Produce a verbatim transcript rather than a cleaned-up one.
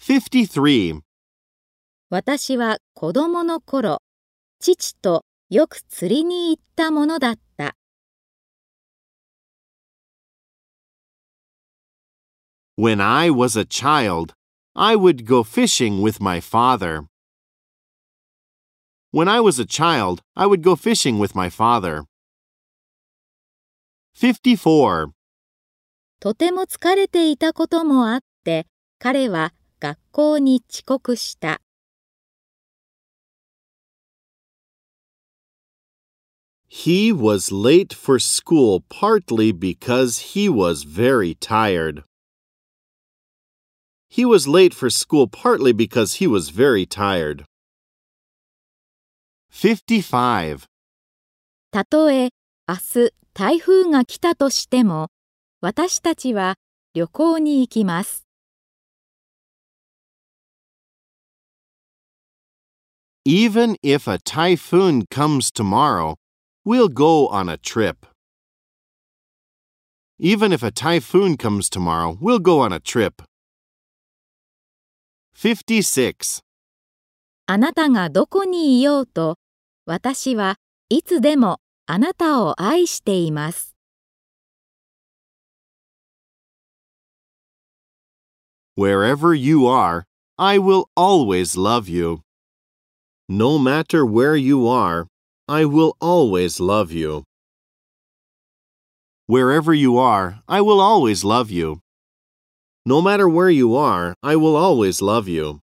fifty-three. 私は子供の頃、父とよく釣りに行ったものだった。 When I was a child, I would go fishing with my father. When I was a child, I would go fishing with my father. fifty-four. とても疲れていたこともあって、彼は学校に遅刻した。 He was late for school partly because he was very tired. He was late for school partly because he was very tired. fifty-five. たとえ明日台風が来たとしても、私たちは旅行に行きます。 Even if a typhoon comes tomorrow, we'll go on a trip. Even if a typhoon comes tomorrow, we'll go on a trip. fifty-six. あなたがどこにいようと、私はいつでもあなたを愛しています。 Wherever you are, I will always love you. No matter where you are, I will always love you. Wherever you are, I will always love you. No matter where you are, I will always love you.